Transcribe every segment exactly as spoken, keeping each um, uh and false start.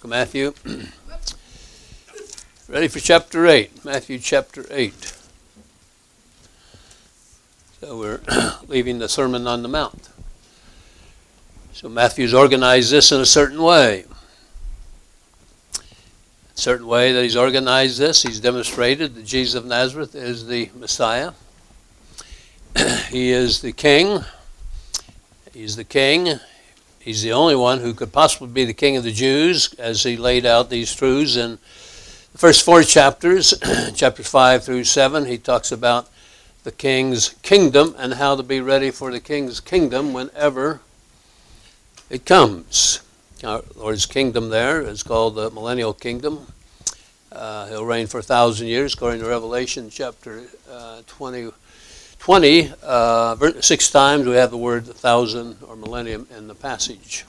Book of Matthew. Ready for chapter eight. Matthew chapter eight. So we're leaving the Sermon on the Mount. So Matthew's organized this in a certain way. A certain way that he's organized this, he's demonstrated that Jesus of Nazareth is the Messiah. He is the King. He's the King. He's the only one who could possibly be the King of the Jews, as he laid out these truths in the first four chapters, chapters five through seven. He talks about the King's kingdom and how to be ready for the King's kingdom whenever it comes. Our Lord's kingdom there is called the millennial kingdom. Uh, he'll reign for a thousand years, according to Revelation chapter uh, twenty. twenty, uh, six times we have the word thousand or millennium in the passage.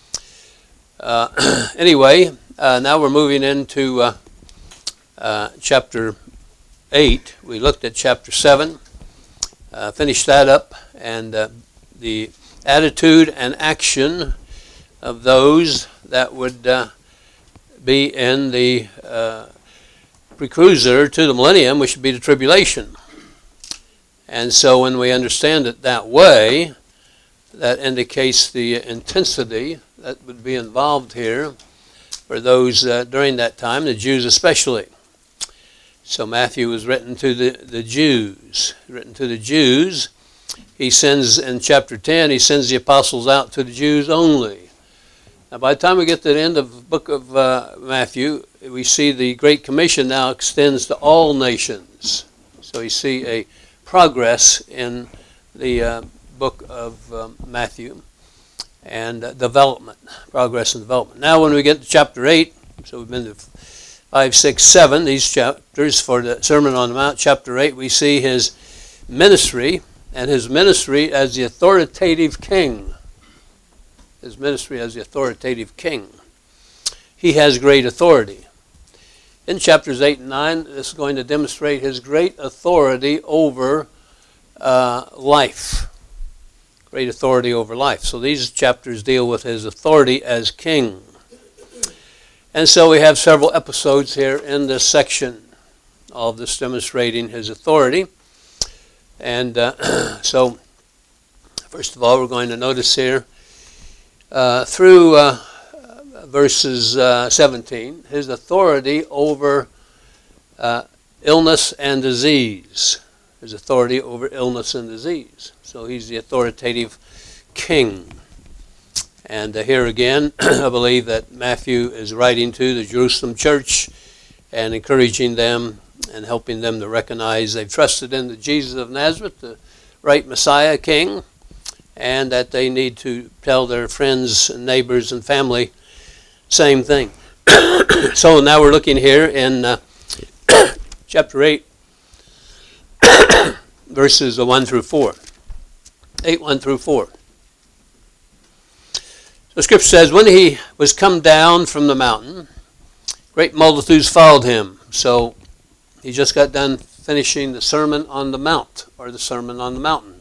Uh, anyway, uh, now we're moving into uh, uh, chapter eight. We looked at chapter seven, uh, finished that up, and uh, the attitude and action of those that would uh, be in the uh, precursor to the millennium, which would be the tribulation. And so when we understand it that way, that indicates the intensity that would be involved here for those uh, during that time, the Jews especially. So Matthew was written to the, the Jews. Written to the Jews. He sends, in chapter ten, he sends the apostles out to the Jews only. Now by the time we get to the end of the book of uh, Matthew, we see the Great Commission now extends to all nations. So you see a progress in the uh, book of um, Matthew and uh, development, progress and development. Now when we get to chapter eight, so we've been to five, six, seven, these chapters for the Sermon on the Mount, chapter eight, we see his ministry and his ministry as the authoritative king. His ministry as the authoritative king. He has great authority. In chapters eight and nine, this is going to demonstrate his great authority over uh, life. Great authority over life. So these chapters deal with his authority as king. And so we have several episodes here in this section of this demonstrating his authority. And uh, so, first of all, we're going to notice here uh, through Uh, verses uh, seventeen, his authority over uh, illness and disease. His authority over illness and disease. So he's the authoritative king. And uh, here again, I believe that Matthew is writing to the Jerusalem church and encouraging them and helping them to recognize they've trusted in the Jesus of Nazareth, the right Messiah King, and that they need to tell their friends and neighbors and family same thing. So now we're looking here in uh, chapter eight, verses one through four. eight, one through four. The scripture says, when he was come down from the mountain, great multitudes followed him. So he just got done finishing the Sermon on the Mount, or the Sermon on the Mountain.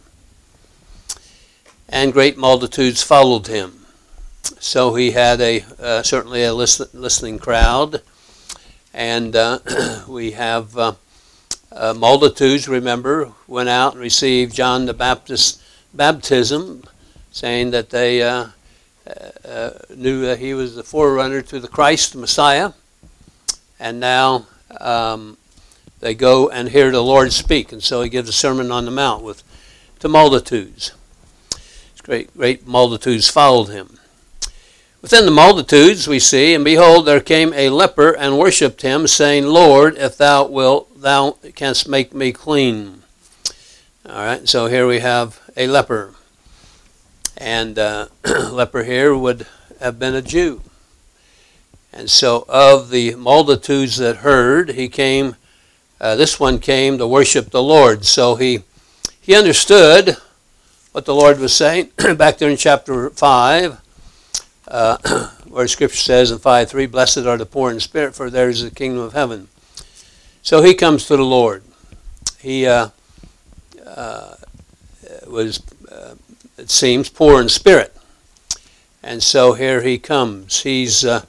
And great multitudes followed him. So he had a uh, certainly a listen, listening crowd, and uh, we have uh, uh, multitudes, remember, went out and received John the Baptist's baptism, saying that they uh, uh, knew that he was the forerunner to the Christ, the Messiah, and now um, they go and hear the Lord speak, and so he gives a Sermon on the Mount with to multitudes. Great, great multitudes followed him. Within the multitudes we see, and behold, there came a leper and worshipped him, saying, Lord, if thou wilt, thou canst make me clean. All right, so here we have a leper. And uh, leper here would have been a Jew. And so of the multitudes that heard, he came, uh, this one came to worship the Lord. So he, he understood what the Lord was saying back there in chapter five. Uh, where Scripture says in five three, blessed are the poor in spirit, for theirs is the kingdom of heaven. So he comes to the Lord. He uh, uh, was, uh, it seems, poor in spirit. And so here he comes. He's uh,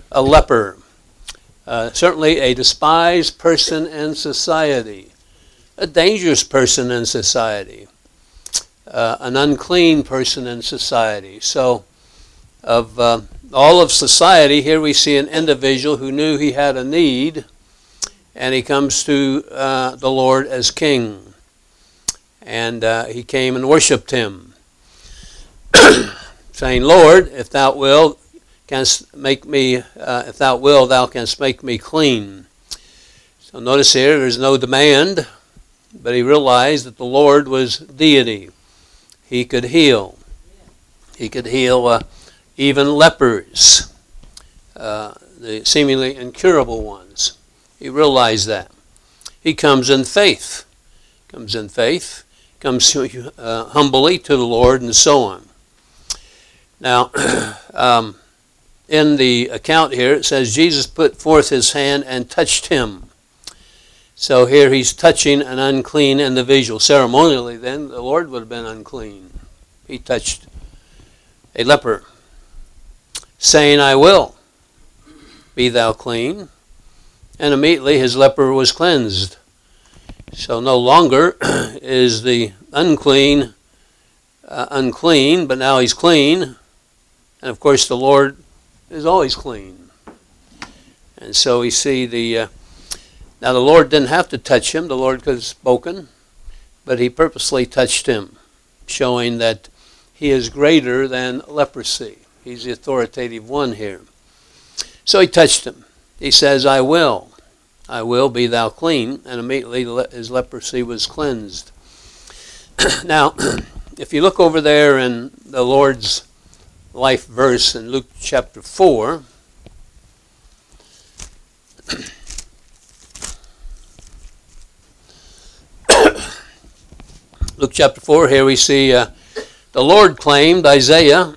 a leper. Uh, certainly a despised person in society, a dangerous person in society, uh, an unclean person in society. So of uh, all of society, here we see an individual who knew he had a need, and he comes to uh, the Lord as king. And uh, he came and worshipped him, saying, Lord, if thou wilt, canst make me, uh, if thou wilt, thou canst make me clean. So notice here, there's no demand, but he realized that the Lord was deity. He could heal. He could heal uh, even lepers, uh, the seemingly incurable ones. He realized that. He comes in faith. Comes in faith. Comes uh, humbly to the Lord, and so on. Now, um, in the account here, it says Jesus put forth his hand and touched him. So here he's touching an unclean individual. Ceremonially then, the Lord would have been unclean. He touched a leper, saying, I will, be thou clean. And immediately his leper was cleansed. So no longer is the unclean uh, unclean, but now he's clean. And of course the Lord is always clean. And so we see the, uh, now the Lord didn't have to touch him. The Lord could have spoken, but he purposely touched him, showing that he is greater than leprosy. He's the authoritative one here. So he touched him. He says, I will. I will, be thou clean. And immediately his leprosy was cleansed. Now, if you look over there in the Lord's life verse in Luke chapter four, Luke chapter four, here we see uh, the Lord claimed Isaiah,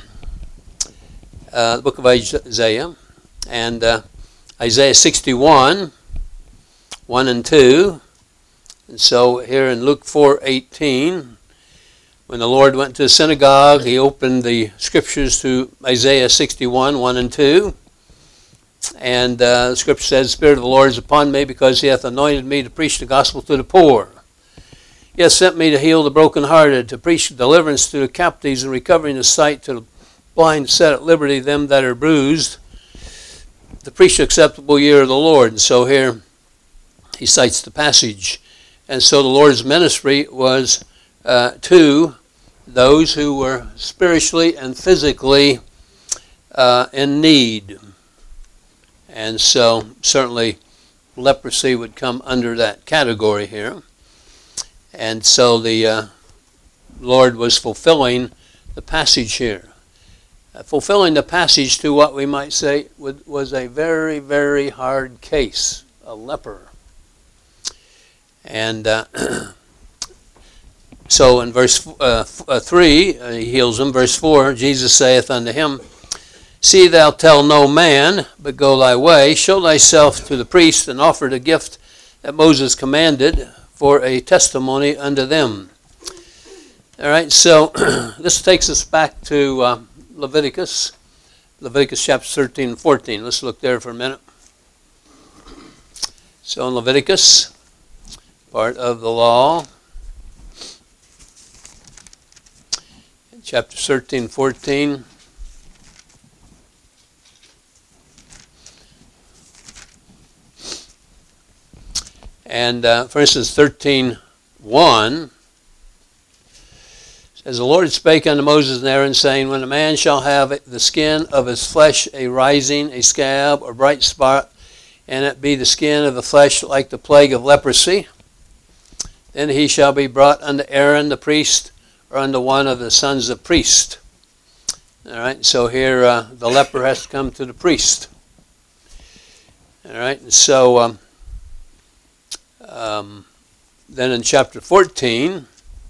uh, the book of Isaiah, and uh, Isaiah sixty-one, one and two. And so here in Luke four eighteen, when the Lord went to the synagogue, he opened the scriptures to Isaiah sixty-one, one and two. And uh, the scripture says, the Spirit of the Lord is upon me, because he hath anointed me to preach the gospel to the poor. He hath sent me to heal the brokenhearted, to preach deliverance to the captives, and recovering the sight to the blind, to set at liberty them that are bruised, to preach the acceptable year of the Lord. And so here he cites the passage. And so the Lord's ministry was uh, to those who were spiritually and physically uh, in need. And so certainly leprosy would come under that category here. And so the uh, Lord was fulfilling the passage here. Uh, fulfilling the passage to what we might say would, was a very, very hard case, a leper. And uh, so in verse uh, three, uh, he heals him. Verse four, Jesus saith unto him, See thou tell no man, but go thy way, show thyself to the priest, and offer the gift that Moses commanded for a testimony unto them. All right, so this takes us back to uh, Leviticus, Leviticus chapter thirteen and fourteen. Let's look there for a minute. So in Leviticus, part of the law, chapter thirteen, fourteen. And uh, for instance, thirteen one says, The Lord spake unto Moses and Aaron, saying, When a man shall have the skin of his flesh a rising, a scab, or bright spot, and it be the skin of the flesh like the plague of leprosy, then he shall be brought unto Aaron the priest, or unto one of the sons of priest. All right, so here uh, the leper has to come to the priest. All right, so um, um, then in chapter fourteen,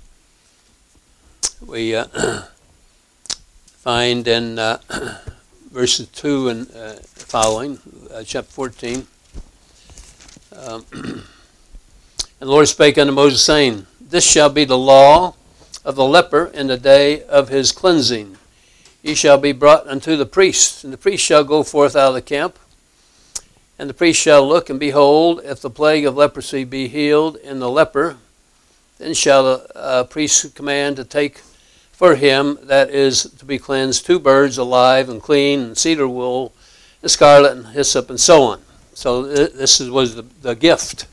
we uh, find in uh, verses two and uh, following, uh, chapter fourteen, um, and the Lord spake unto Moses, saying, This shall be the law of the leper in the day of his cleansing. ye shall be brought unto the priest, and the priest shall go forth out of the camp, and the priest shall look, and behold, if the plague of leprosy be healed in the leper, then shall the uh, priest command to take for him that is to be cleansed two birds alive and clean, and cedar wool, and scarlet, and hyssop, and so on. So th- this is, was the, the gift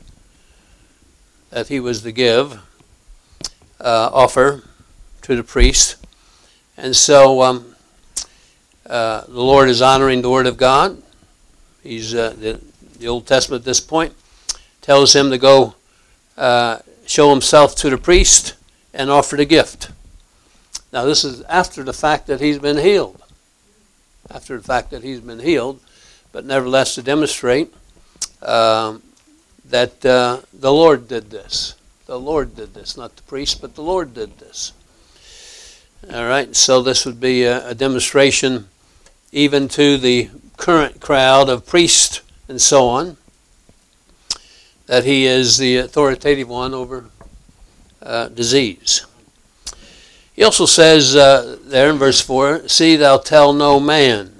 that he was to give, uh, offer to the priest. And so um, uh, the Lord is honoring the Word of God. He's uh, the, the Old Testament at this point tells him to go uh, show himself to the priest and offer the gift. Now this is after the fact that he's been healed. After the fact that he's been healed, but nevertheless to demonstrate um, that uh, the Lord did this. The Lord did this, not the priest, but the Lord did this. All right, so this would be a, a demonstration even to the current crowd of priests and so on, that he is the authoritative one over uh, disease. He also says uh, there in verse four, see thou tell no man.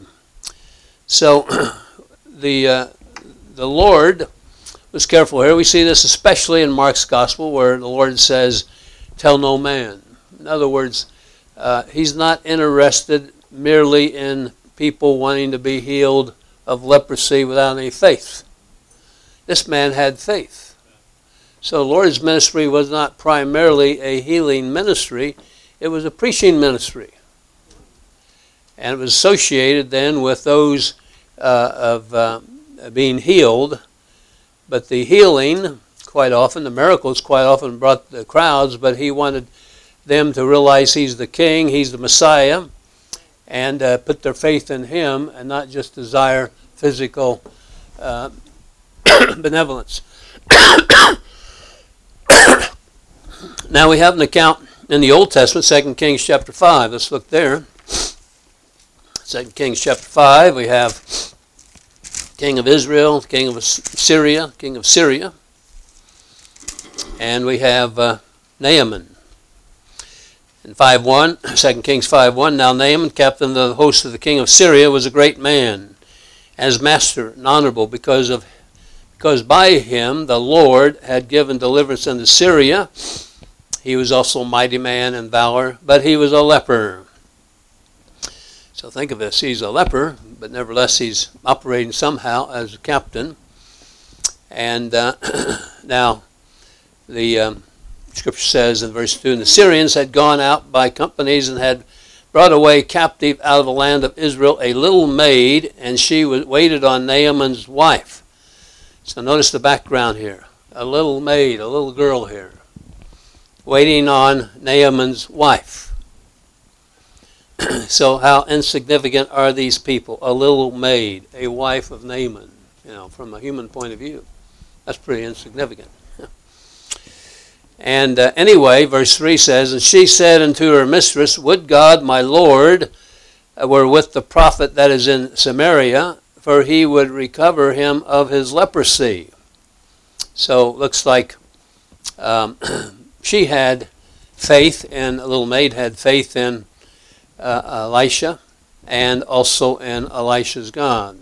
So the uh, the Lord was careful here. We see this especially in Mark's gospel where the Lord says, tell no man. In other words, uh, he's not interested merely in people wanting to be healed of leprosy without any faith. This man had faith. So the Lord's ministry was not primarily a healing ministry. It was a preaching ministry. And it was associated then with those uh, of uh, being healed. But the healing, quite often, the miracles quite often brought the crowds, but he wanted them to realize he's the king, he's the Messiah, and uh, put their faith in him and not just desire physical uh, benevolence. Now we have an account in the Old Testament, Second Kings chapter five. Let's look there. Second Kings chapter five, we have king of Israel, king of Syria, king of Syria, and we have uh, Naaman. In five one, Second Kings five one, now Naaman, captain of the host of the king of Syria, was a great man, as master and honorable, because of because by him the Lord had given deliverance unto Syria. He was also a mighty man in valor, but he was a leper. So think of this, he's a leper, but nevertheless he's operating somehow as a captain. And uh, now the um, scripture says in verse two, and the Syrians had gone out by companies and had brought away captive out of the land of Israel a little maid, and she was waited on Naaman's wife. So notice the background here. A little maid, a little girl here, waiting on Naaman's wife. So how insignificant are these people? A little maid, a wife of Naaman. You know, from a human point of view, that's pretty insignificant. And uh, anyway, verse three says, and she said unto her mistress, would God my Lord uh, were with the prophet that is in Samaria, for he would recover him of his leprosy. So it looks like um, she had faith, and a little maid had faith in uh, Elisha, and also in Elisha's God.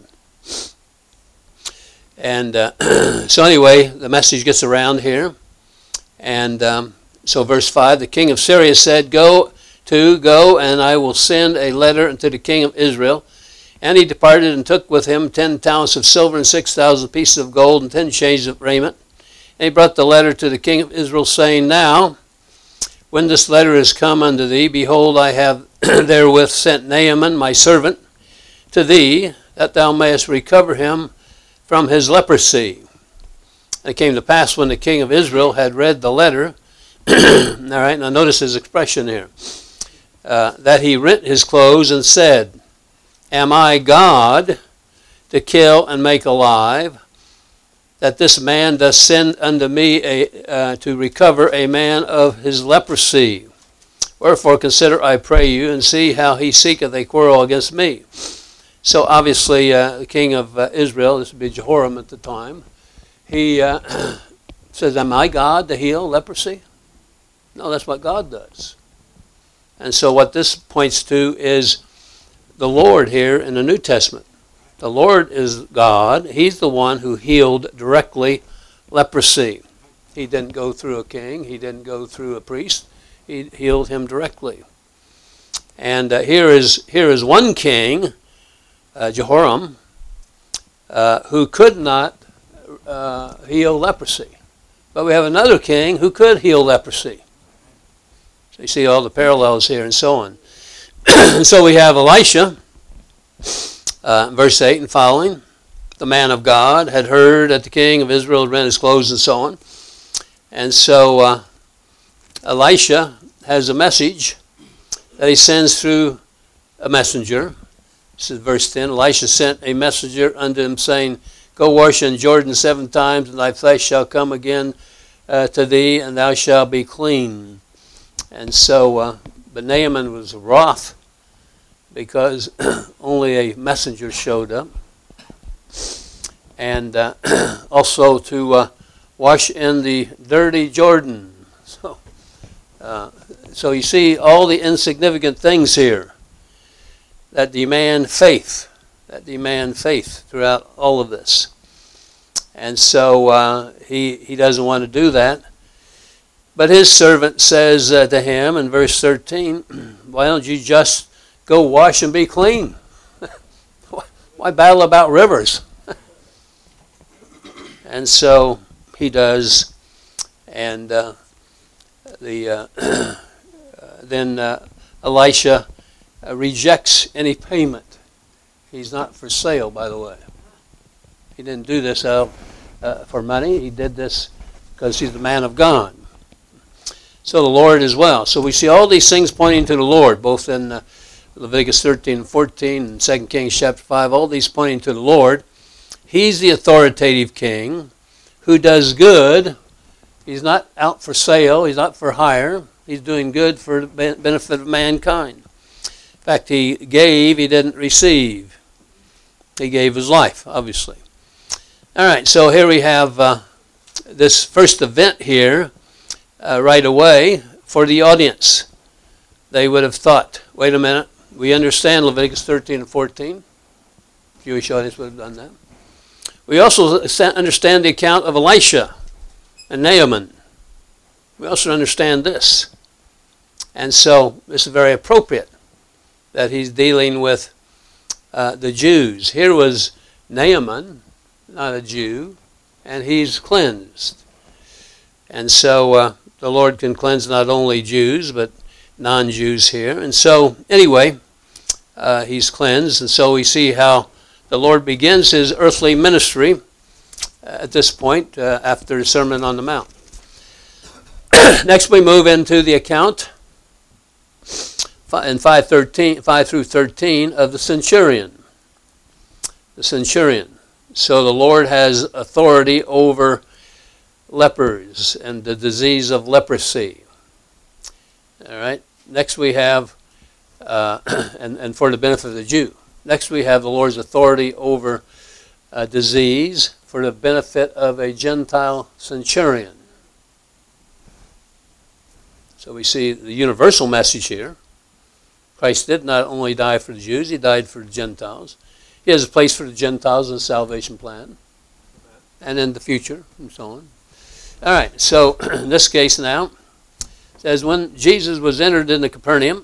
And uh, so anyway, the message gets around here. And um, so verse five, the king of Syria said, go to, go, and I will send a letter unto the king of Israel. And he departed and took with him ten talents of silver and six thousand pieces of gold and ten changes of raiment. And he brought the letter to the king of Israel, saying, now, when this letter is come unto thee, behold, I have therewith sent Naaman, my servant, to thee, that thou mayest recover him from his leprosy. And it came to pass when the king of Israel had read the letter, all right, now notice his expression here, uh, that he rent his clothes and said, am I God to kill and make alive, that this man doth send unto me a, uh, to recover a man of his leprosy? Wherefore consider, I pray you, and see how he seeketh a quarrel against me. So obviously uh, the king of uh, Israel, this would be Jehoram at the time, he uh, says, am I God to heal leprosy? No, that's what God does. And so what this points to is the Lord here in the New Testament. The Lord is God. He's the one who healed directly leprosy. He didn't go through a king. He didn't go through a priest. He healed him directly. And uh, here is here is one king, uh, Jehoram, uh, who could not uh, heal leprosy. But we have another king who could heal leprosy. So you see all the parallels here and so on. And so we have Elisha, uh, verse eight and following. The man of God had heard that the king of Israel had rent his clothes and so on. And so uh, Elisha has a message that he sends through a messenger. This is verse ten. Elisha sent a messenger unto him, saying, Go wash in Jordan seven times, and thy flesh shall come again uh, to thee, and thou shalt be clean. And so, uh, but Naaman was wroth because only a messenger showed up. And uh, also to uh, wash in the dirty Jordan. So, uh, so you see all the insignificant things here that demand faith, that demand faith throughout all of this. And so uh, he, he doesn't want to do that. But his servant says uh, to him in verse thirteen, why don't you just go wash and be clean? Why battle about rivers? And so he does. And uh, the uh, uh, then uh, Elisha uh, rejects any payment. He's not for sale, by the way. He didn't do this out uh, for money. He did this because he's the man of God. So the Lord as well. So we see all these things pointing to the Lord, both in uh, Leviticus thirteen and fourteen and Second Kings chapter five, all these pointing to the Lord. He's the authoritative king who does good. He's not out for sale. He's not for hire. He's doing good for the benefit of mankind. In fact, he gave, he didn't receive. He gave his life, obviously. All right, so here we have uh, this first event here uh, right away for the audience. They would have thought, wait a minute, we understand Leviticus thirteen and fourteen. Jewish audience would have done that. We also understand the account of Elisha and Naaman. We also understand this. And so this is very appropriate that he's dealing with uh, the Jews. Here was Naaman, not a Jew, and he's cleansed. And so uh, the Lord can cleanse not only Jews, but non-Jews here. And so, anyway, uh, he's cleansed. And so we see how the Lord begins his earthly ministry at this point uh, after the Sermon on the Mount. Next we move into the account in five through thirteen of the centurion. The centurion. So the Lord has authority over lepers and the disease of leprosy. All right. Next we have, uh, and, and for the benefit of the Jew. Next we have the Lord's authority over uh, disease for the benefit of a Gentile centurion. So we see the universal message here. Christ did not only die for the Jews, he died for the Gentiles. He has a place for the Gentiles in the salvation plan and in the future and so on. All right, so in this case now, it says, when Jesus was entered into Capernaum,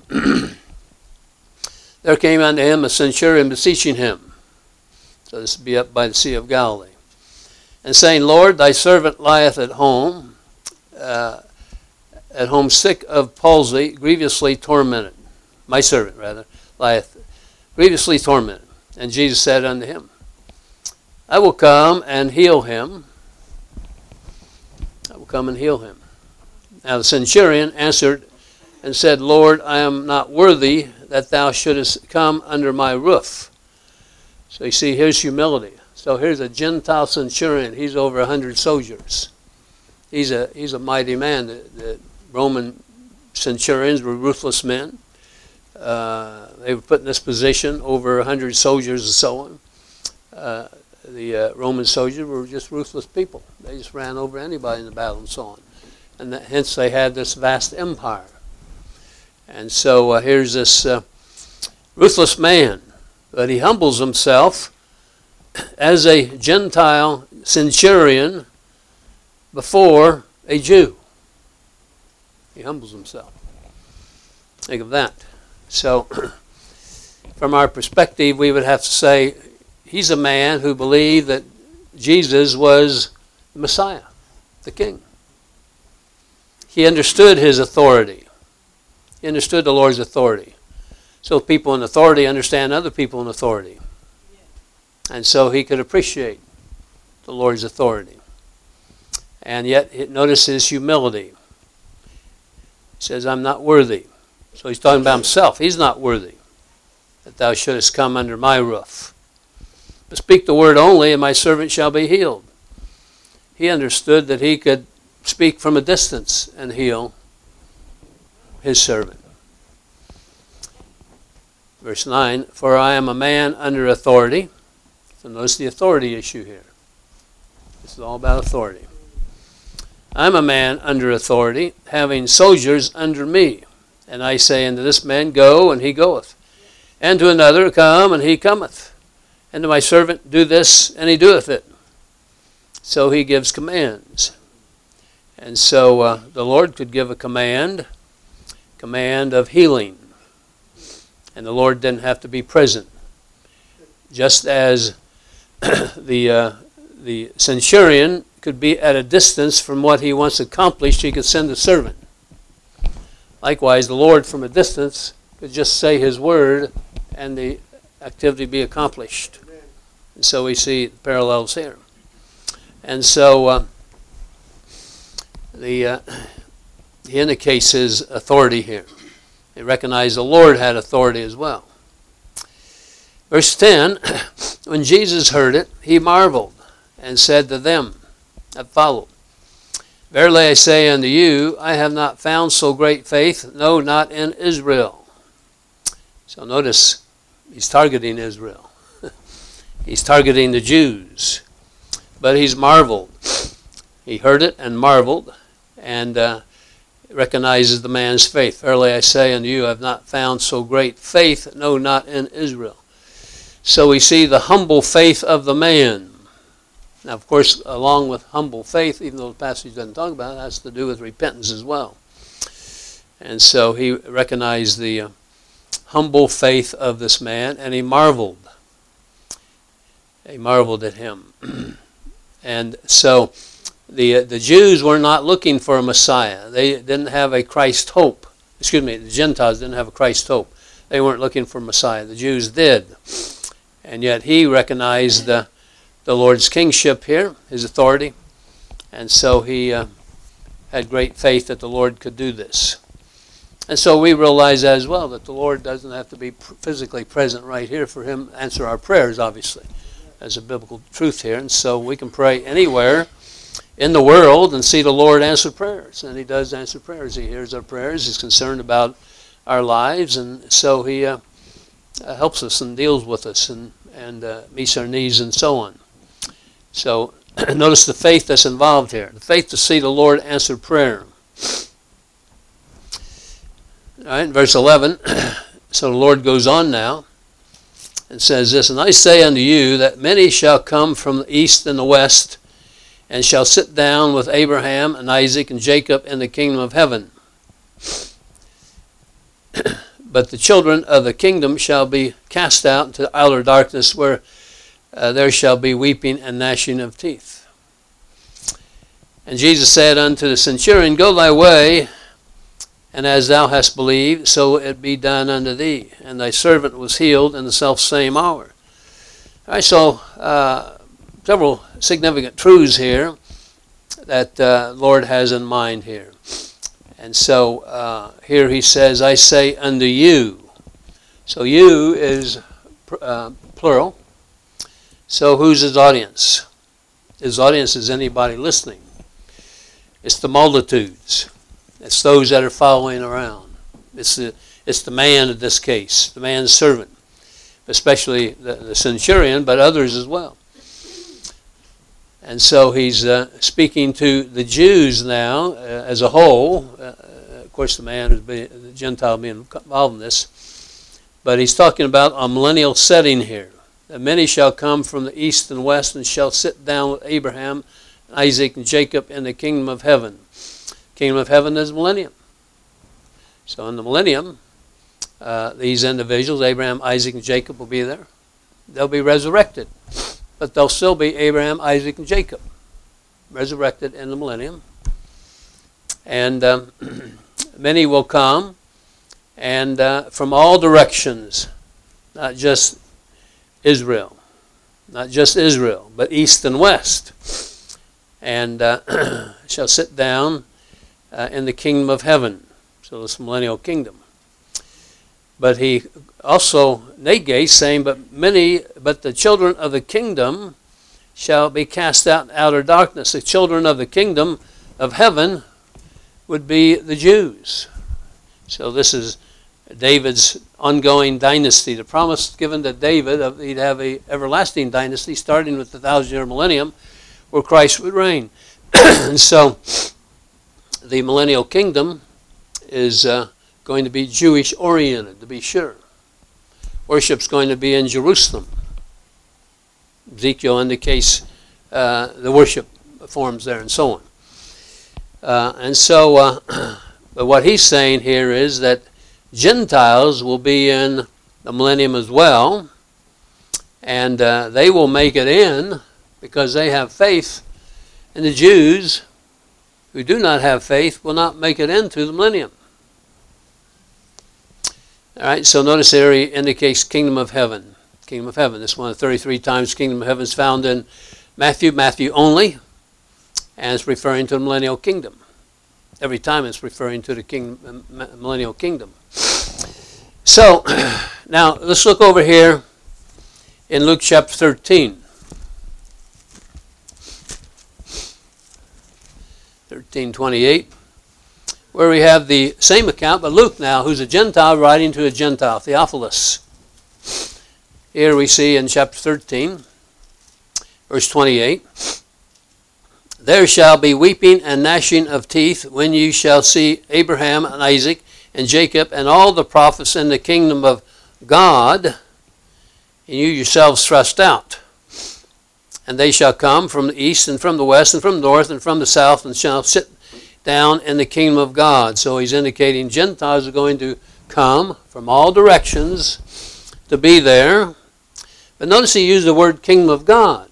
there came unto him a centurion beseeching him. So this would be up by the Sea of Galilee. And saying, Lord, thy servant lieth at home, uh, at home sick of palsy, grievously tormented. My servant, rather, lieth grievously tormented. And Jesus said unto him, I will come and heal him. I will come and heal him. Now the centurion answered and said, Lord, I am not worthy that thou shouldest come under my roof. So you see, here's humility. So here's a Gentile centurion. He's over a hundred soldiers. He's a he's a mighty man. The, the Roman centurions were ruthless men. Uh, they were put in this position, over a hundred soldiers and so on. Uh, the uh, Roman soldiers were just ruthless people. They just ran over anybody in the battle and so on. And that, hence they had this vast empire. And so uh, here's this uh, ruthless man But he humbles himself as a Gentile centurion before a Jew. He humbles himself. Think of that. So, from our perspective, we would have to say he's a man who believed that Jesus was the Messiah, the King. He understood his authority. He understood the Lord's authority. So people in authority understand other people in authority. And so he could appreciate the Lord's authority. And yet, notice his humility. He says, I'm not worthy. So he's talking about himself. He's not worthy that thou shouldest come under my roof. But speak the word only, and my servant shall be healed. He understood that he could speak from a distance and heal his servant. Verse nine, for I am a man under authority. So notice the authority issue here. This is all about authority. I'm a man under authority, having soldiers under me. And I say unto this man, go, and he goeth. And to another, come, and he cometh. And to my servant, do this, and he doeth it. So he gives commands. And so uh, the Lord could give a command, command of healing. And the Lord didn't have to be present. Just as the uh, the centurion could be at a distance from what he wants accomplished, he could send a servant. Likewise, the Lord from a distance could just say his word and the activity be accomplished. And so we see parallels here. And so uh, the uh, he indicates his authority here. They recognize the Lord had authority as well. Verse ten, when Jesus heard it, he marveled and said to them that followed, verily I say unto you, I have not found so great faith, no, not in Israel. So notice, he's targeting Israel. He's targeting the Jews. But he's marveled. He heard it and marveled, and uh, recognizes the man's faith. Verily I say unto you, I have not found so great faith, no, not in Israel. So we see the humble faith of the man. Now, of course, along with humble faith, even though the passage doesn't talk about it, it has to do with repentance as well. And so he recognized the uh, humble faith of this man, and he marveled. He marveled at him. And so the uh, the Jews were not looking for a Messiah. They didn't have a Christ hope. Excuse me, the Gentiles didn't have a Christ hope. They weren't looking for Messiah. The Jews did. And yet he recognized the, the Lord's kingship here, his authority. And so he uh, had great faith that the Lord could do this. And so we realize as well that the Lord doesn't have to be physically present right here for him to answer our prayers, obviously. There's a biblical truth here. And so we can pray anywhere in the world and see the Lord answer prayers. And he does answer prayers. He hears our prayers. He's concerned about our lives. And so he uh, uh, helps us and deals with us and, and uh, meets our needs and so on. So notice the faith that's involved here. The faith to see the Lord answer prayer. All right, verse eleven. So the Lord goes on now and says this, and I say unto you that many shall come from the east and the west, and shall sit down with Abraham and Isaac and Jacob in the kingdom of heaven. But the children of the kingdom shall be cast out into outer darkness, where uh, there shall be weeping and gnashing of teeth. And Jesus said unto the centurion, go thy way, and as thou hast believed, so it be done unto thee. And thy servant was healed in the selfsame hour. All right, so uh, several significant truths here that uh, Lord has in mind here. And so uh, here he says, I say unto you. So you is uh, plural. So who's his audience? His audience is anybody listening. It's the multitudes. It's those that are following around. It's the it's the man in this case, the man's servant, especially the, the centurion, but others as well. And so he's uh, speaking to the Jews now uh, as a whole. Uh, of course, the man, who's being, the Gentile being involved in this. But he's talking about a millennial setting here. That many shall come from the east and west and shall sit down with Abraham, Isaac, and Jacob in the kingdom of heaven. Kingdom of heaven is millennium. So in the millennium, uh, these individuals, Abraham, Isaac, and Jacob, will be there. They'll be resurrected. But they'll still be Abraham, Isaac, and Jacob, resurrected in the millennium. And um, many will come, and uh, from all directions, not just Israel, not just Israel, but east and west, and uh, shall sit down uh, in the kingdom of heaven. So this millennial kingdom. But he also negates, saying, but many, but the children of the kingdom shall be cast out in outer darkness. The children of the kingdom of heaven would be the Jews. So this is David's ongoing dynasty. The promise given to David of he'd have a everlasting dynasty starting with the thousand-year millennium where Christ would reign. And so the millennial kingdom is uh, going to be Jewish-oriented, to be sure. Worship's going to be in Jerusalem. Ezekiel indicates uh, the worship forms there and so on. Uh, and so uh, but what he's saying here is that Gentiles will be in the millennium as well, and uh, they will make it in because they have faith, and the Jews who do not have faith will not make it into the millennium. All right, so notice there he indicates kingdom of heaven. Kingdom of heaven. This is one of the thirty-three times kingdom of heaven is found in Matthew, Matthew only, and it's referring to the millennial kingdom. Every time it's referring to the kingdom, millennial kingdom. So, now let's look over here in Luke chapter thirteen. thirteen twenty-eight, where we have the same account, but Luke now, who's a Gentile, writing to a Gentile, Theophilus. Here we see in chapter thirteen, verse twenty-eight, there shall be weeping and gnashing of teeth when you shall see Abraham and Isaac and Jacob and all the prophets in the kingdom of God, and you yourselves thrust out. And they shall come from the east and from the west and from the north and from the south and shall sit down in the kingdom of God. So he's indicating Gentiles are going to come from all directions to be there. But notice he used the word kingdom of God,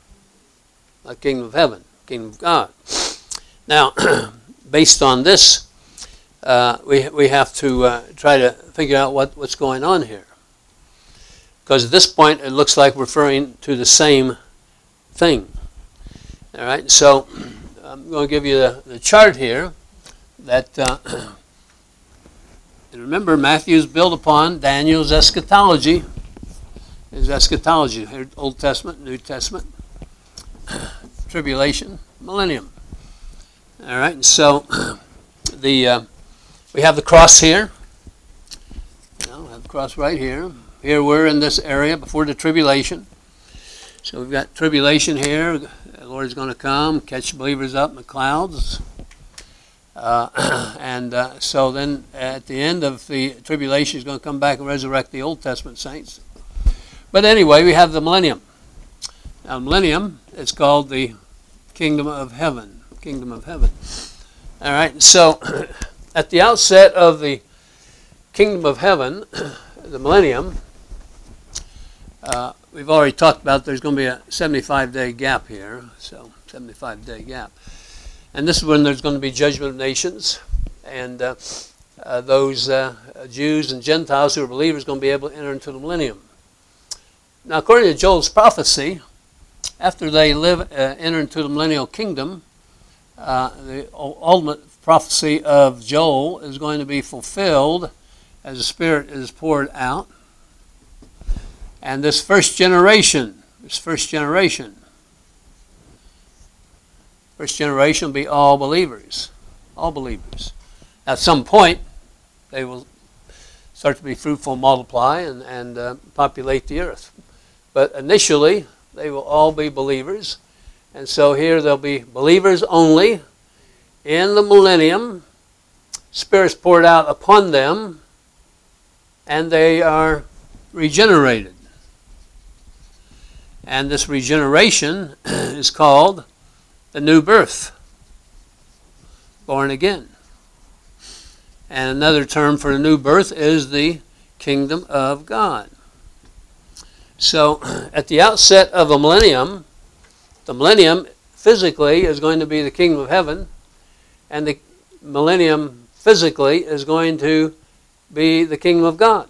not kingdom of heaven, kingdom of God. Now, based on this, uh, we, we have to uh, try to figure out what, what's going on here. Because at this point, it looks like referring to the same thing. All right, so I'm going to give you the, the chart here. That uh, and remember, Matthew's built upon Daniel's eschatology. His eschatology, Old Testament, New Testament, tribulation, millennium. All right, and so the uh, we have the cross here. You know, we have the cross right here. Here we're in this area before the tribulation. So we've got tribulation here. The Lord is going to come, catch believers up in the clouds. Uh, and uh, so then at the end of the tribulation, he's going to come back and resurrect the Old Testament saints. But anyway, we have the millennium. Now, millennium is called the kingdom of heaven. Kingdom of heaven. All right, so at the outset of the kingdom of heaven, the millennium, uh, we've already talked about there's going to be a seventy-five day gap here. So, seventy-five day gap. And this is when there's going to be judgment of nations. And uh, uh, those uh, Jews and Gentiles who are believers are going to be able to enter into the millennium. Now, according to Joel's prophecy, after they live, uh, enter into the millennial kingdom, uh, the ultimate prophecy of Joel is going to be fulfilled as the Spirit is poured out. And this first generation, this first generation, first generation will be all believers, all believers. At some point, they will start to be fruitful, and multiply, and, and uh, populate the earth. But initially, they will all be believers. And so here there'll be believers only in the millennium. Spirit's poured out upon them. and they are regenerated. And this regeneration is called the new birth, born again. And another term for the new birth is the kingdom of God. So at the outset of a millennium, the millennium physically is going to be the kingdom of heaven, and the millennium physically is going to be the kingdom of God.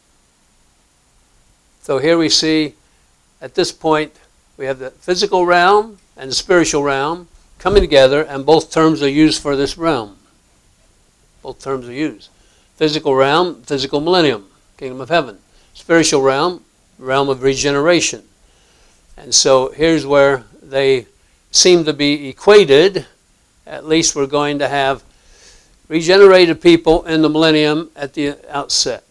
So here we see, at this point, we have the physical realm and the spiritual realm coming together, and both terms are used for this realm. Both terms are used. Physical realm, physical millennium, kingdom of heaven. Spiritual realm, realm of regeneration. And so here's where they seem to be equated. At least we're going to have regenerated people in the millennium at the outset.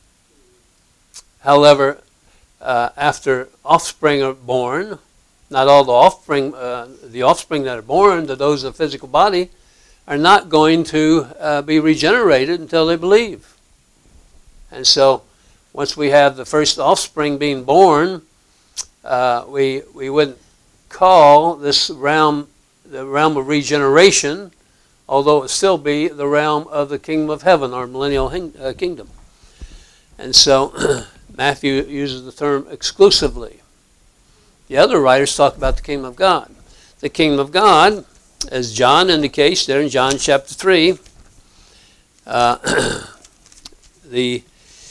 However, uh, after offspring are born, not all the offspring, uh, the offspring that are born to those of the physical body are not going to uh, be regenerated until they believe. And so once we have the first offspring being born, uh, we we wouldn't call this realm the realm of regeneration, although it would still be the realm of the kingdom of heaven, our millennial uh, kingdom. And so Matthew uses the term exclusively. The other writers talk about the kingdom of God. The kingdom of God, as John indicates there in John chapter three, uh, the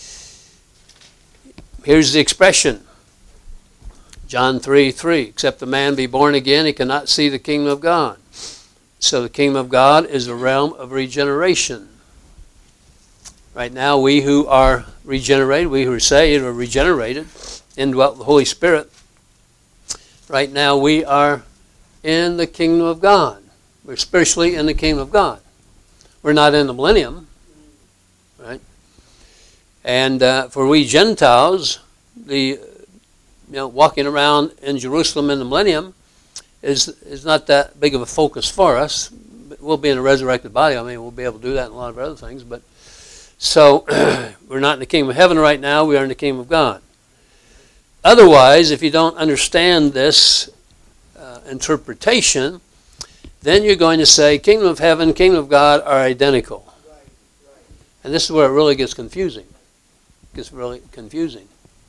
here's the expression, John three three, except a man be born again, he cannot see the kingdom of God. So the kingdom of God is a realm of regeneration. Right now, we who are regenerated, we who are saved, are regenerated, indwelt the Holy Spirit. Right now, we are in the kingdom of God. We're spiritually in the kingdom of God. We're not in the millennium, right? And uh, for we Gentiles, the you know walking around in Jerusalem in the millennium is is not that big of a focus for us. We'll be in a resurrected body. I mean, we'll be able to do that and a lot of other things. But so we're not in the kingdom of heaven right now. We are in the kingdom of God. Otherwise, if you don't understand this uh, interpretation, then you're going to say kingdom of heaven, kingdom of God are identical. Right, right. And this is where it really gets confusing. It gets really confusing.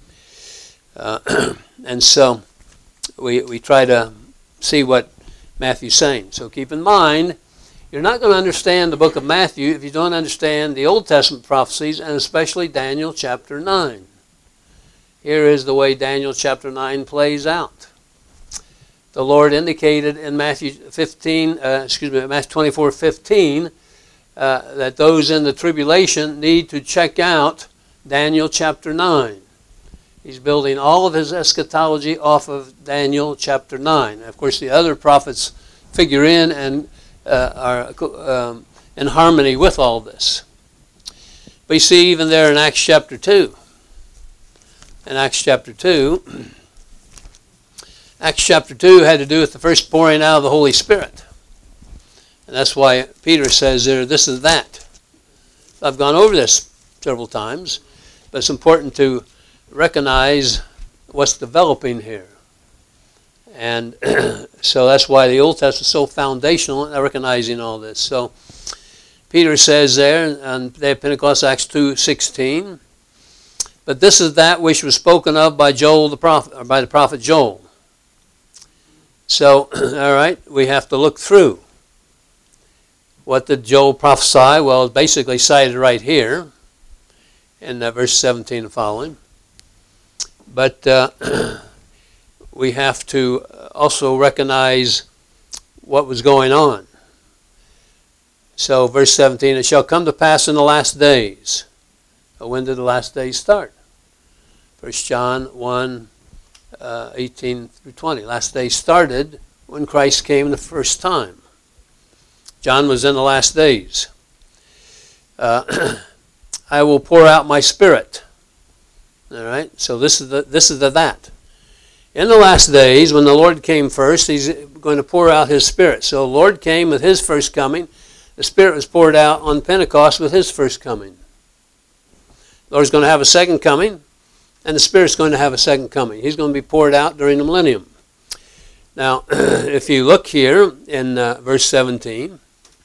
Uh, and so we we try to see what Matthew's saying. So keep in mind, you're not going to understand the book of Matthew if you don't understand the Old Testament prophecies, and especially Daniel chapter nine. Here is the way Daniel chapter nine plays out. The Lord indicated in Matthew fifteen, uh, excuse me, Matthew twenty-four fifteen, uh, that those in the tribulation need to check out Daniel chapter nine. He's building all of his eschatology off of Daniel chapter nine. Of course, the other prophets figure in and uh, are um, in harmony with all this. But you see, even there in Acts chapter two, in Acts chapter two, Acts chapter two had to do with the first pouring out of the Holy Spirit. And that's why Peter says there, this is that. I've gone over this several times, but it's important to recognize what's developing here. And so that's why the Old Testament is so foundational in recognizing all this. So Peter says there on the day of Pentecost, Acts two sixteen, but this is that which was spoken of by Joel the prophet, or by the prophet Joel. So, all right, we have to look through. What did Joel prophesy? Well, it's basically cited right here in uh, verse seventeen and following. But uh, we have to also recognize what was going on. So, verse seventeen, it shall come to pass in the last days. So when did the last days start? First John one, uh, eighteen through twenty. Last days started when Christ came the first time. John was in the last days. Uh, I will pour out my spirit. All right. So this is the this is the that. In the last days, when the Lord came first, He's going to pour out His Spirit. So the Lord came with His first coming. The Spirit was poured out on Pentecost with His first coming. Lord's going to have a second coming, and the Spirit's going to have a second coming. He's going to be poured out during the millennium. Now, if you look here in uh, verse seventeen,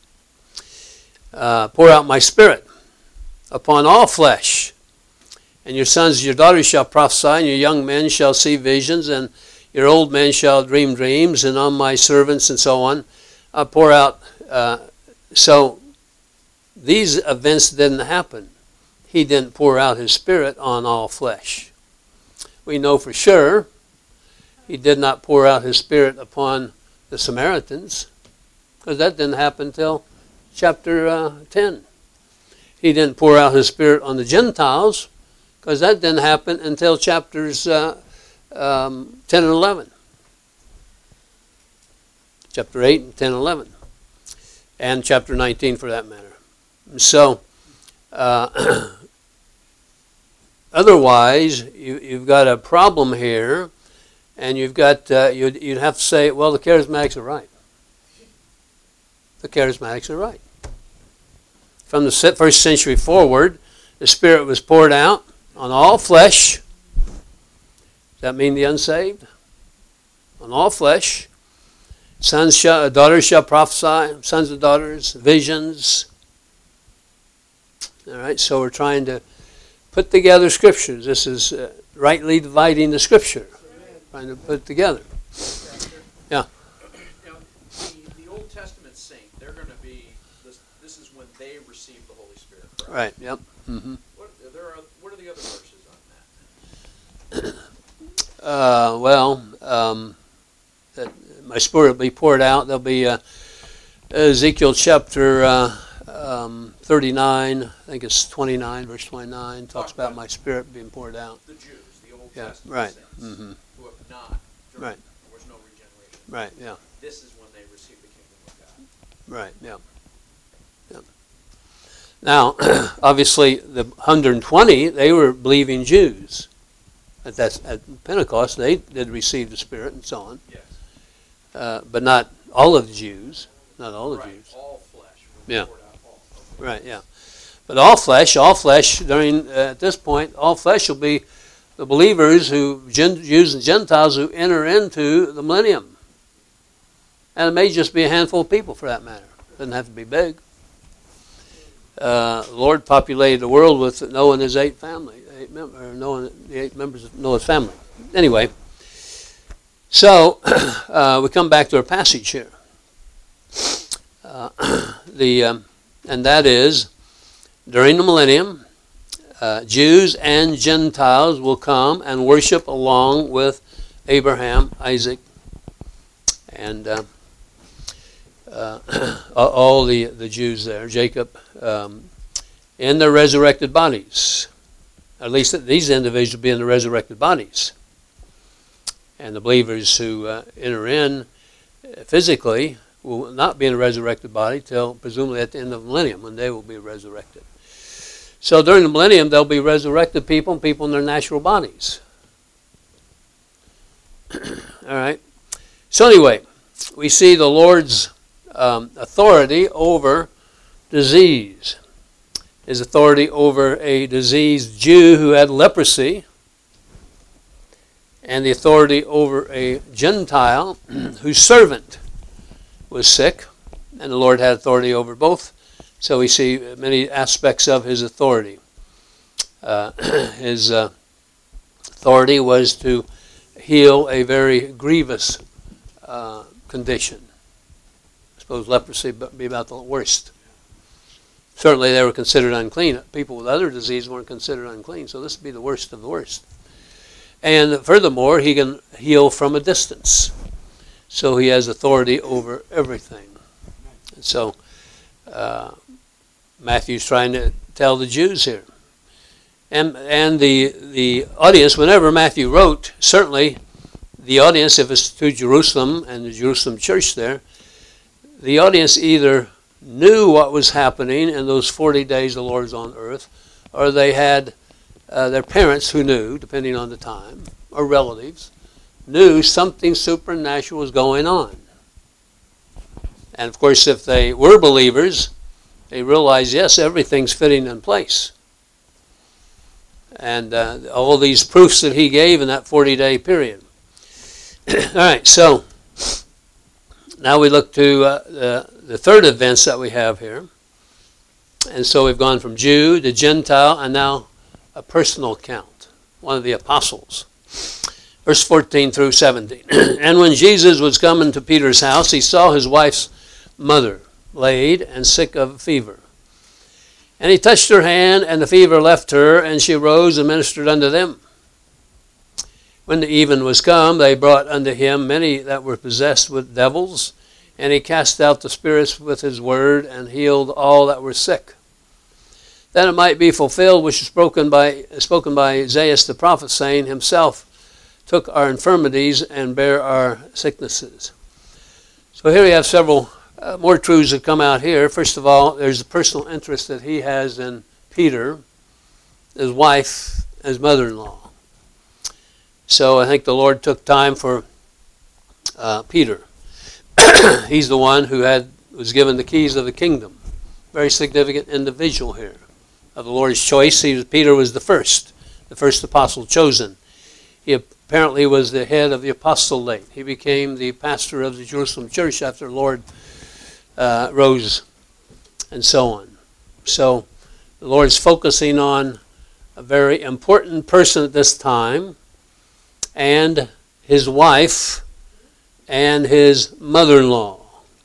uh, pour out my Spirit upon all flesh, and your sons and your daughters shall prophesy, and your young men shall see visions, and your old men shall dream dreams, and on my servants and so on, I'll pour out. Uh, so these events didn't happen. He didn't pour out his Spirit on all flesh. We know for sure he did not pour out his Spirit upon the Samaritans, because that didn't happen until chapter uh, ten. He didn't pour out his Spirit on the Gentiles, because that didn't happen until chapters uh, um, ten and eleven. Chapter eight and ten and eleven. And chapter nineteen for that matter. So, uh, otherwise, you, you've got a problem here, and you've got, uh, you'd, you'd have to say, well, the charismatics are right. The charismatics are right. From the first century forward, the Spirit was poured out on all flesh. Does that mean the unsaved? On all flesh. Sons shall, daughters shall prophesy, sons and daughters, visions. All right, so we're trying to put together scriptures. This is uh, rightly dividing the scripture. Trying to put it together. Yeah. Now, the, the Old Testament saint, they're going to be, this, this is when they receive the Holy Spirit, correct? Right, yep. Mm-hmm. What, there are, what are the other verses on that? Uh, well, um, that my Spirit will be poured out. There'll be uh, Ezekiel chapter uh, um, thirty-nine, I think it's twenty-nine, verse twenty-nine, talks about my Spirit being poured out. The Jews, the Old Yeah, Testament right. saints, Mm-hmm. who have not, Right. there was no regeneration. Right, yeah. This is when they receive the kingdom of God. Right, yeah. yeah. Now, obviously, the one hundred twenty, they were believing Jews. At, that, at Pentecost, they did receive the Spirit and so on. Yes. Uh, but not all of the Jews. Not all the Right. Jews. All flesh. Yeah. Poured out all. Okay. Right, yeah. But all flesh, all flesh, during, uh, at this point, all flesh will be the believers who, Gen- Jews and Gentiles who enter into the millennium. And it may just be a handful of people for that matter. It doesn't have to be big. Uh, the Lord populated the world with Noah and his eight family, eight mem- or Noah, the eight members of Noah's family. Anyway, so uh, we come back to our passage here. Uh, the um, and that is, during the millennium, uh, Jews and Gentiles will come and worship along with Abraham, Isaac, and uh, uh, all the, the Jews there, Jacob, um, in their resurrected bodies. At least these individuals will be in the resurrected bodies. And the believers who uh, enter in physically will not be in a resurrected body till presumably at the end of the millennium when they will be resurrected. So during the millennium, there'll be resurrected people and people in their natural bodies. All right. So anyway, we see the Lord's um, authority over disease. His authority over a diseased Jew who had leprosy, and the authority over a Gentile whose servant was sick, and the Lord had authority over both. So we see many aspects of his authority. Uh, his uh, authority was to heal a very grievous uh, condition. I suppose leprosy would be about the worst. Certainly they were considered unclean. People with other diseases weren't considered unclean, so this would be the worst of the worst. And furthermore, he can heal from a distance. So he has authority over everything. And so uh, Matthew's trying to tell the Jews here. And and the the audience, whenever Matthew wrote, certainly the audience, if it's to Jerusalem and the Jerusalem church there, the audience either knew what was happening in those forty days the Lord's on earth, or they had uh, their parents who knew, depending on the time, or relatives, knew something supernatural was going on. And of course, if they were believers, they realized, yes, everything's fitting in place. and uh, all these proofs that he gave in that forty-day period. All right, so now we look to uh, the, the third events that we have here. And so we've gone from Jew to Gentile, and now a personal account, one of the apostles. Verse fourteen through seventeen. And when Jesus was coming to Peter's house, he saw his wife's mother laid and sick of a fever. And he touched her hand, and the fever left her, and she arose and ministered unto them. When the even was come, they brought unto him many that were possessed with devils, and he cast out the spirits with his word, and healed all that were sick. That it might be fulfilled which is spoken by, spoken by Isaiah the prophet, saying, himself took our infirmities and bare our sicknesses. So here we have several uh, more truths that come out here. First of all, there's the personal interest that he has in Peter, his wife, his mother-in-law. So I think the Lord took time for uh, Peter. He's the one who had was given the keys of the kingdom. Very significant individual here. Of the Lord's choice, he was, Peter was the first, the first apostle chosen. He apparently was the head of the apostolate. He became the pastor of the Jerusalem church after the Lord uh, rose, and so on. So the Lord's focusing on a very important person at this time, and his wife, and his mother-in-law.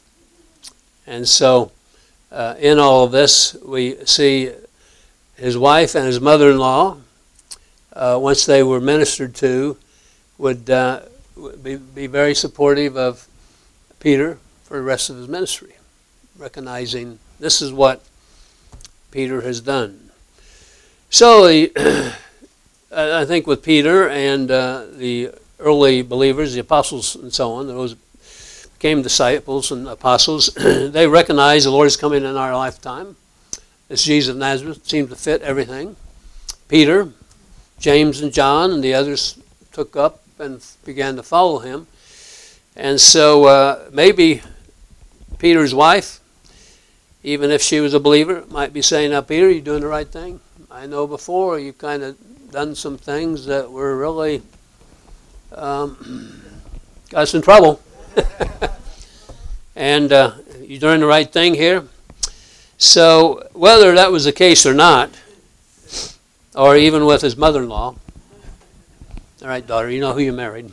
And so uh, in all of this, we see his wife and his mother-in-law, uh, once they were ministered to, would uh, be, be very supportive of Peter for the rest of his ministry, recognizing this is what Peter has done. So the, I think with Peter and uh, the early believers, the apostles and so on, those became disciples and apostles, they recognized the Lord is coming in our lifetime. This Jesus of Nazareth seemed to fit everything. Peter, James and John and the others took up and began to follow him. And so uh, maybe Peter's wife, even if she was a believer, might be saying, now Peter, you're doing the right thing. I know before you kind of done some things that were really um, got us in trouble. And uh, you're doing the right thing here. So whether that was the case or not, or even with his mother-in-law, all right, daughter, you know who you married.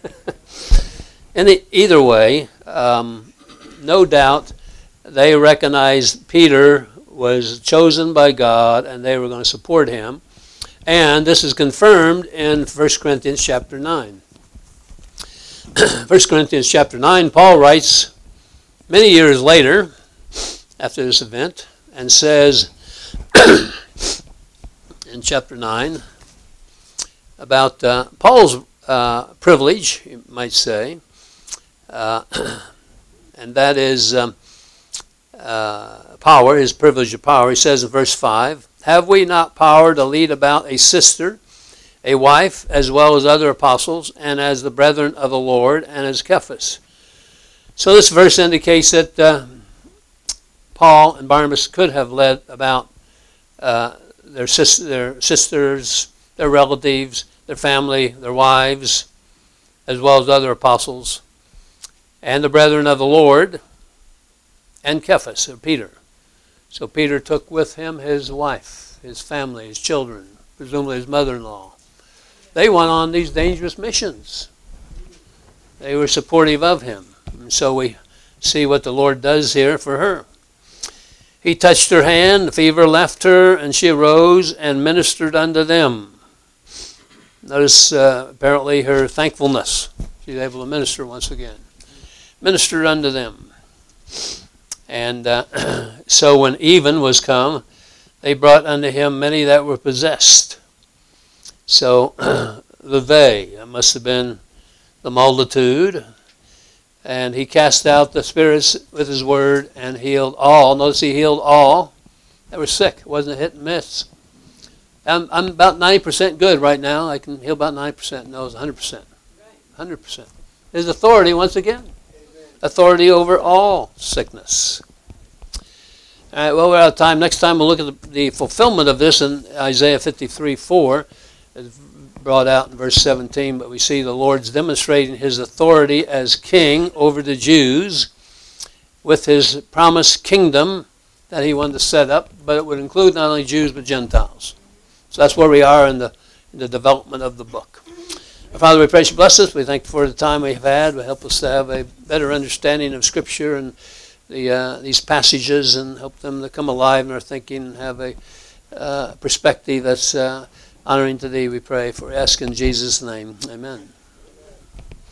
And either way, um, no doubt they recognized Peter was chosen by God and they were going to support him. And this is confirmed in First Corinthians chapter nine. First Corinthians chapter nine, Paul writes many years later, after this event, and says in chapter nine about uh, Paul's uh, privilege, you might say, uh, and that is um, uh, power, his privilege of power. He says in verse five, have we not power to lead about a sister, a wife, as well as other apostles, and as the brethren of the Lord, and as Cephas? So this verse indicates that uh, Paul and Barnabas could have led about uh, their, sis- their sisters, their relatives, their family, their wives, as well as other apostles, and the brethren of the Lord, and Cephas, or Peter. So Peter took with him his wife, his family, his children, presumably his mother-in-law. They went on these dangerous missions. They were supportive of him. And so we see what the Lord does here for her. He touched her hand, the fever left her, and she arose and ministered unto them. Notice uh, apparently her thankfulness. She's able to minister once again. Ministered unto them. And uh, so when even was come, they brought unto him many that were possessed. So the they, it must have been the multitude. And he cast out the spirits with his word and healed all. Notice he healed all that were sick. It wasn't a hit and miss. I'm, I'm about ninety percent good right now. I can heal about ninety percent. No, it's one hundred percent. one hundred percent. His authority, once again. Authority over all sickness. All right, well, we're out of time. Next time we'll look at the, the fulfillment of this in Isaiah fifty-three four. It's brought out in verse seventeen, but we see the Lord's demonstrating his authority as king over the Jews with his promised kingdom that he wanted to set up, but it would include not only Jews but Gentiles. So that's where we are in the, in the development of the book. Father, we pray you bless us. We thank you for the time we have had. We help us to have a better understanding of Scripture and the uh, these passages, and help them to come alive in our thinking and have a uh, perspective that's uh, honoring to thee, we pray. For we ask in Jesus' name. Amen.